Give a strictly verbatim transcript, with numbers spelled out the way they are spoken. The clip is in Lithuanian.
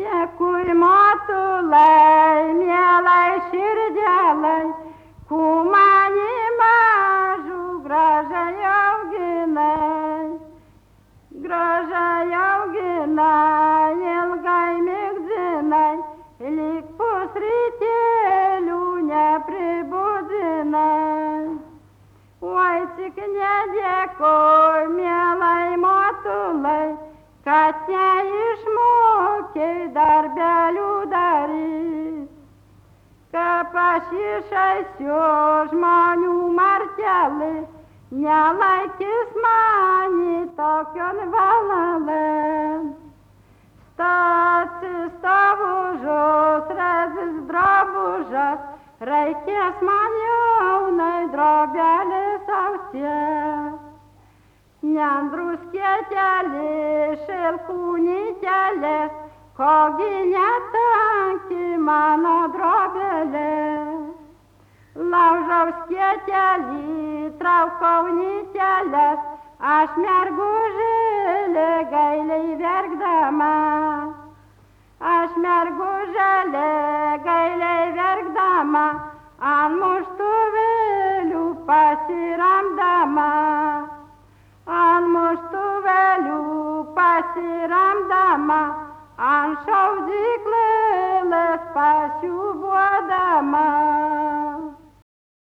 Dėkui motulai, mielai širdelai, ku mani mažų gražiai auginai. Gražiai auginai, ilgai migdzinai, lyg pusrytėlių nepribudzinai. Oi, tik nedėkui, mielai motulai, kad neišmokei darbelių daryt. Kaip aš išeisiu žmonių martelį, nelaikys mani tokion valalėn. Stacis tavužus, rezis drabužas, reikės man jaunai drobelės ausies. Neandruskėtelį, šilkūnytelės, kogi netanki mano drobelė. Laužau skėtelį, traukau nytelės, aš mergužėlė gailiai verkdama. Aš mergužėlė gailiai verkdama, ant muštuvėlių pasiramdama. Ant muštuvėlių pasiramdama, ant šaudyklėlės pasiūbuodama.